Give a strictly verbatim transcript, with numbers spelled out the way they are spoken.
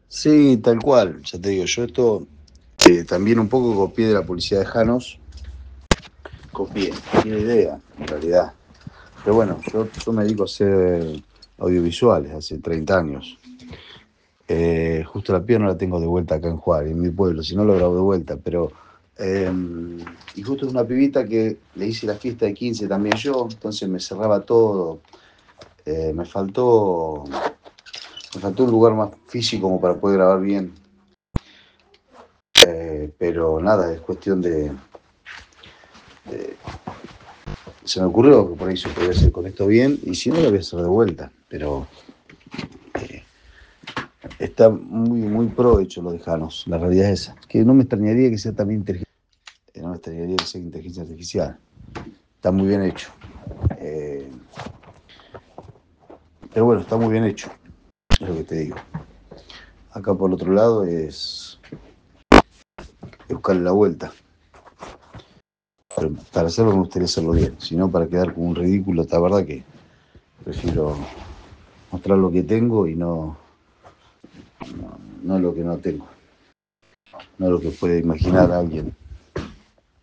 Sí, tal cual, ya te digo, yo esto eh, también un poco copié de la policía de Janos, copié, no tiene idea, en realidad. Pero bueno, yo, yo me dedico a hacer audiovisuales hace treinta años. Eh, justo la piba no la tengo de vuelta acá en Juárez, en mi pueblo, si no lo grabo de vuelta, pero... eh, y justo es una pibita que le hice la fiesta de quince también yo, entonces me cerraba todo. Eh, me faltó, me faltó un lugar más físico como para poder grabar bien. Eh, pero nada, es cuestión de, de, se me ocurrió que por ahí se podía hacer con esto bien, y si no lo voy a hacer de vuelta, pero eh, está muy, muy pro hecho lo de Janos, la realidad es esa, que no me extrañaría que sea también inteligencia, no me extrañaría que sea inteligencia artificial, está muy bien hecho, eh, pero bueno, está muy bien hecho, es lo que te digo. Acá por el otro lado es, es buscarle la vuelta, pero para hacerlo me gustaría hacerlo bien, si no para quedar como un ridículo, la verdad que prefiero mostrar lo que tengo y no, no, no lo que no tengo, no lo que puede imaginar alguien